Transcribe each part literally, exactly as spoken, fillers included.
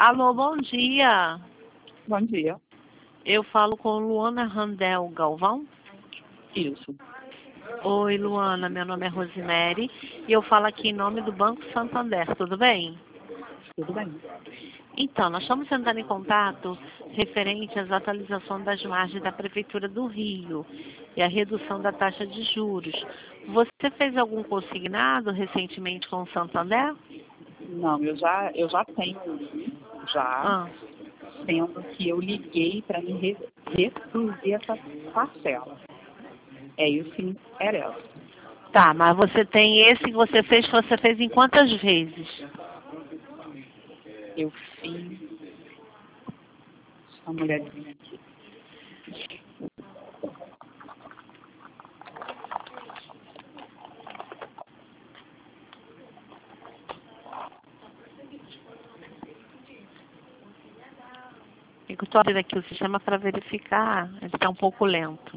Alô, bom dia. Bom dia. Eu falo com Luana Randel Galvão. Isso. Oi, Luana, meu nome é Rosemary e eu falo aqui em nome do Banco Santander, tudo bem? Tudo bem. Então, nós estamos entrando em contato referente às atualizações das margens da Prefeitura do Rio e a redução da taxa de juros. Você fez algum consignado recentemente com o Santander? Não, eu já, eu já tenho um, já, Ah. sendo que eu liguei para me re- reduzir essa parcela. É isso que me interessa. Tá, mas você tem esse que você fez, você fez em quantas vezes? Eu fiz. Uma mulherzinha aqui. Eu estou abrindo aqui o sistema para verificar, ele está um pouco lento.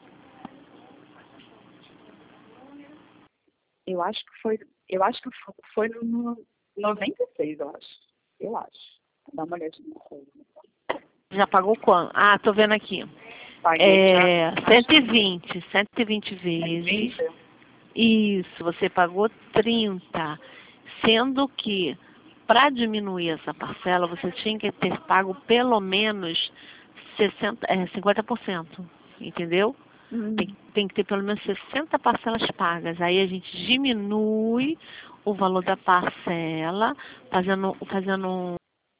Eu acho que foi. Eu acho que fo- foi no noventa e seis, eu acho. Eu acho. Dá uma olhadinha. Já pagou quanto? Ah, estou vendo aqui. Paguei É, já. cento e vinte, cento e vinte vezes. vinte? Isso, você pagou trinta. Sendo que, para diminuir essa parcela, você tinha que ter pago pelo menos sessenta, é, cinquenta por cento. Entendeu? Hum. Tem, tem que ter pelo menos sessenta parcelas pagas. Aí a gente diminui o valor da parcela, fazendo, fazendo um.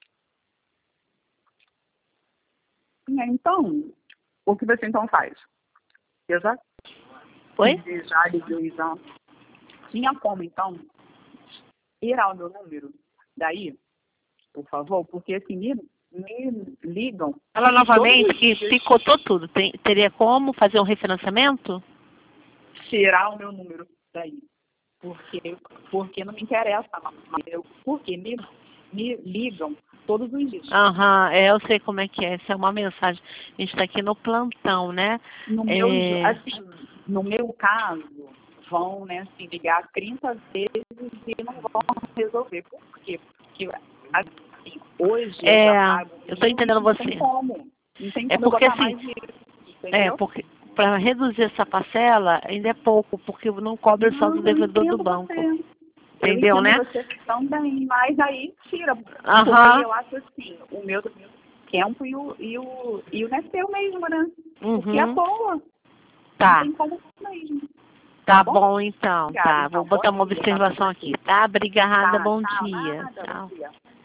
Então, o que você então faz? Eu já Oi? fiz, já liguei já. Tinha como, então, tirar o meu número daí, por favor? Porque assim, me, me ligam. Fala novamente todos os que dias. picotou tudo. Tem, teria como fazer um refinanciamento? Tirar o meu número daí. Porque, porque não me interessa mais. Eu, porque me, me ligam todos os dias. Aham, é, eu sei como é que é. Essa é uma mensagem. A gente está aqui no plantão, né? No É, meu, assim, no meu caso, vão, né, assim, ligar trinta vezes e não vão resolver. Por quê? Porque assim, hoje eu é, já pago eu estou mil e entendendo não tem você. como. Não tem É como eu porque botar assim, mais dinheiro, é entendeu? porque para reduzir essa parcela ainda é pouco, porque não cobre o saldo Não, eu devedor do entendo banco. você. Eu Entendeu, entendo né? você também, mas aí tira. Porque Aham. eu acho assim, o meu tempo e o, e o, e o não é seu mesmo, né? Porque é à Uhum. toa. Não Tá. tem como mesmo. Tá Tá bom? bom, então. Obrigada, Tá. Vou então. botar Bom uma dia, tá, pra observação você. aqui, tá? Obrigada, Tá, bom tchau, dia. nada, bom Tchau. dia.